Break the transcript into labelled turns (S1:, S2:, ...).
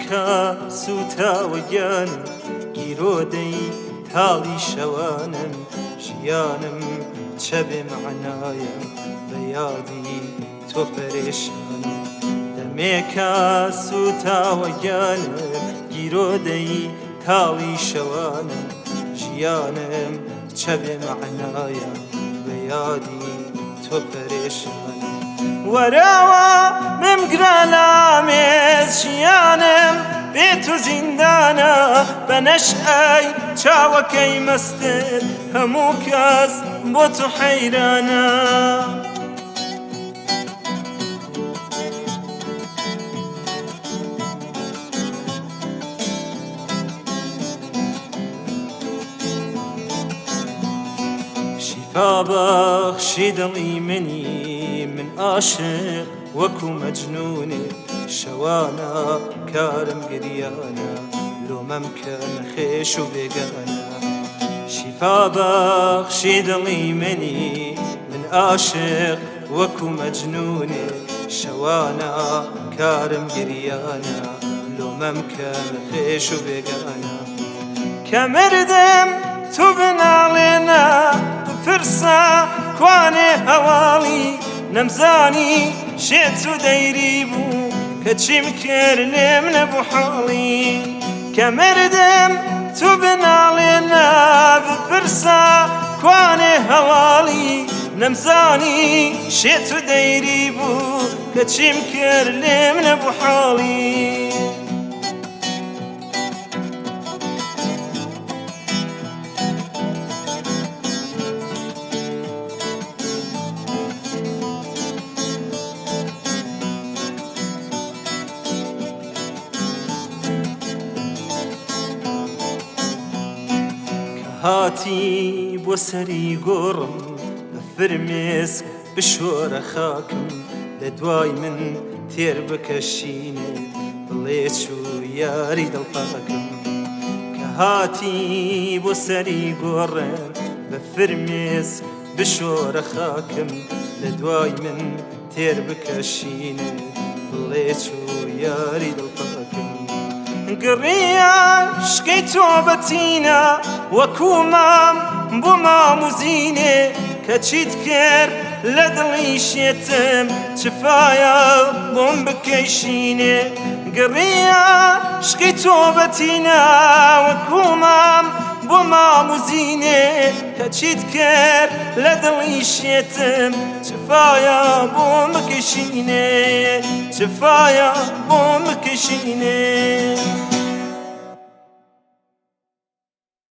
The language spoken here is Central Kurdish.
S1: دەمێکە سوتاوە گیانم گیرۆدەی تاڵی شەوانم ژیانم چەبێ معنایە بە یادی تۆ پەرێشانم دەمێکە سوتاوە گیانم گیرۆدەی تاڵی شەوانم ژیانم چەبێ معنایە بە یادی تۆ پەرێشانم وەراوە ممگرە لامێز ژیانم بێت و زیندانە بە نەشئەی چاوەکەی مەستت هەموو کەس بۆ تو حەیرانە شیفا بەخشی دڵی منی من عاشق وەکو مەجنونێ شەوانە کارم گریانە لۆمەم کەن خێش و بێگانە شیفا بەخشی دڵی منی من عاشق وەکو مەجنونێ شەوانە کارم گریانە لۆمەم کەن خێش و بێگانە کە مردم تو بناڵێنە بپرسە کوانێ هەواڵی نەمزانی شێت و دەیری بوو کە چیم کرد لێم نەبوو حاڵی کە مردم تو بناڵێنە بپرسە کوانێ هەواڵی نەمزانی شێت و دەیری بوو کە چیم کرد لێم نەبوو حاڵی هاتی بۆ سەری گۆڕم بە فرمێسک بشۆرە خاکم لە دوای من تێر بکەشینێ بڵێ چوو یاری دڵپاکم کە هاتی بۆ سەری گۆڕم بە فرمێسک بشۆرە خاکم لە دوای من تێر بکەشینێ بڵێ چوو یاری دڵپاکم گڕیان شکەی تۆ بەتینە وەکو مام بۆ مام و زینێ کە چیت کرد لە دڵی شێتم چفایە بۆم بکەیشینێ گڕیان شکەی تۆ بەتینە وەکو مام بۆ مام و زینێ کە چیت کرد لە دڵی شێتم چفایە بۆم بکەیشینێ چفایە بۆم بکەیشینێ